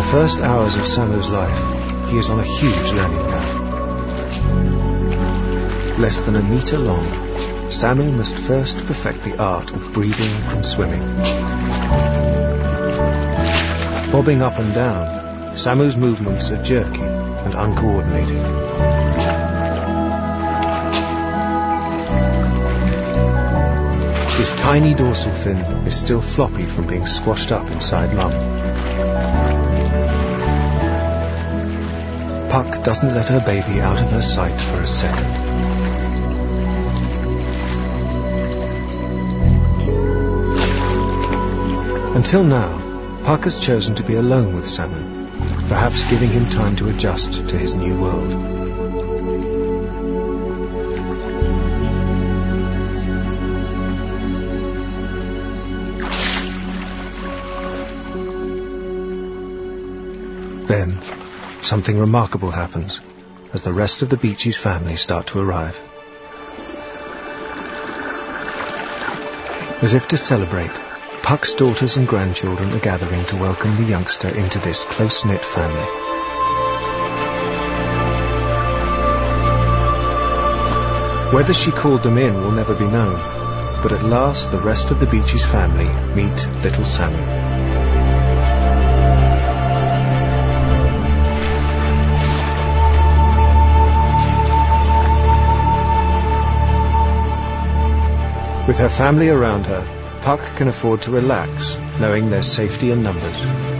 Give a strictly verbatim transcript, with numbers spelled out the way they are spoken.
first hours of Samu's life, he is on a huge learning curve. Less than a metre long, Samu must first perfect the art of breathing and swimming. Bobbing up and down, Samu's movements are jerky and uncoordinated. His tiny dorsal fin is still floppy from being squashed up inside Mum. Puck doesn't let her baby out of her sight for a second. Until now, Puck has chosen to be alone with Samu, perhaps giving him time to adjust to his new world. Then, something remarkable happens as the rest of the Beeches family start to arrive. As if to celebrate, Puck's daughters and grandchildren are gathering to welcome the youngster into this close-knit family. Whether she called them in will never be known, but at last the rest of the Beeches family meet little Samu. With her family around her, Puck can afford to relax, knowing there's safety in numbers.